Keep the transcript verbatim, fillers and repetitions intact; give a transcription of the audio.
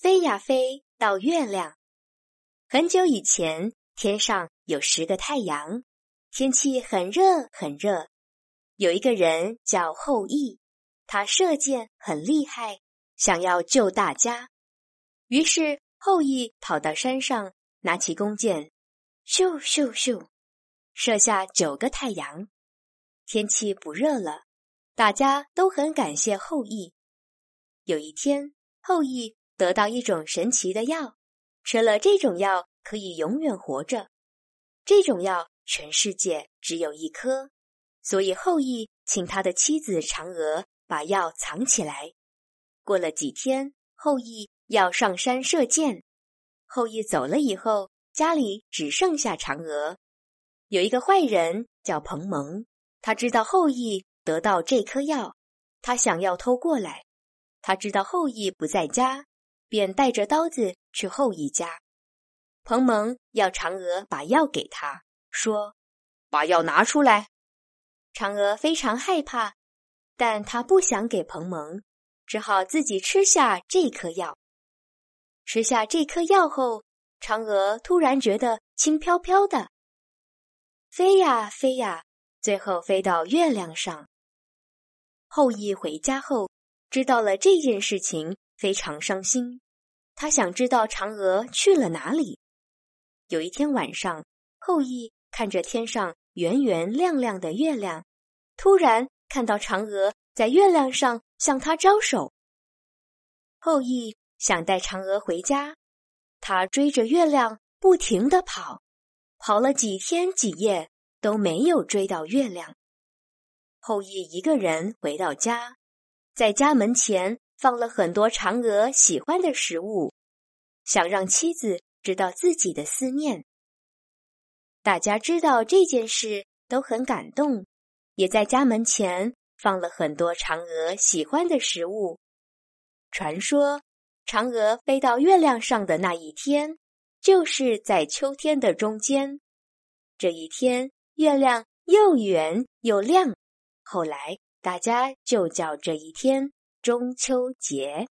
飞呀飞到月亮。很久以前，天上有十个太阳，天气很热很热。有一个人叫后羿，他射箭很厉害，想要救大家。于是后羿跑到山上，拿起弓箭，咻咻咻，射下九个太阳。天气不热了，大家都很感谢后羿。有一天，后羿得到一种神奇的药，吃了这种药可以永远活着。这种药全世界只有一颗，所以后羿请他的妻子嫦娥把药藏起来。过了几天，后羿要上山射箭。后羿走了以后，家里只剩下嫦娥。有一个坏人叫彭蒙，他知道后羿得到这颗药，他想要偷过来。他知道后羿不在家，便带着刀子去后羿家。彭蒙要嫦娥把药给他，说：把药拿出来。嫦娥非常害怕，但她不想给彭蒙，只好自己吃下这颗药。吃下这颗药后，嫦娥突然觉得轻飘飘的，飞呀飞呀，最后飞到月亮上。后羿回家后，知道了这件事情，非常伤心。他想知道嫦娥去了哪里。有一天晚上，后羿看着天上圆圆亮亮的月亮，突然看到嫦娥在月亮上向他招手。后羿想带嫦娥回家，他追着月亮不停地跑，跑了几天几夜都没有追到月亮。后羿一个人回到家，在家门前放了很多嫦娥喜欢的食物，想让妻子知道自己的思念。大家知道这件事都很感动，也在家门前放了很多嫦娥喜欢的食物。传说嫦娥飞到月亮上的那一天，就是在秋天的中间。这一天，月亮又圆又亮，后来大家就叫这一天中秋节。